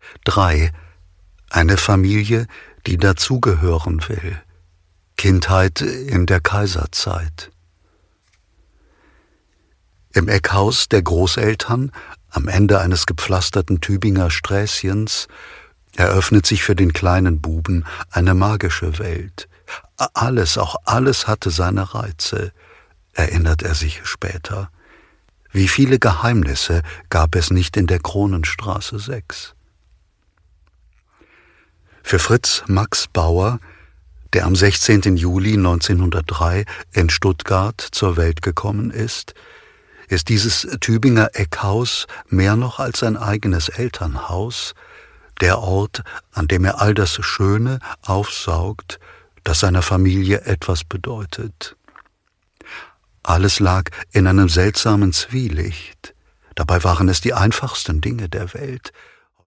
3. Eine Familie, die dazugehören will. Kindheit in der Kaiserzeit. Im Eckhaus der Großeltern, am Ende eines gepflasterten Tübinger Sträßchens, eröffnet sich für den kleinen Buben eine magische Welt. Alles, auch alles hatte seine Reize, erinnert er sich später. Wie viele Geheimnisse gab es nicht in der Kronenstraße 6? Für Fritz Max Bauer, der am 16. Juli 1903 in Stuttgart zur Welt gekommen ist dieses Tübinger Eckhaus mehr noch als sein eigenes Elternhaus, der Ort, an dem er all das Schöne aufsaugt, das seiner Familie etwas bedeutet. Alles lag in einem seltsamen Zwielicht. Dabei waren es die einfachsten Dinge der Welt.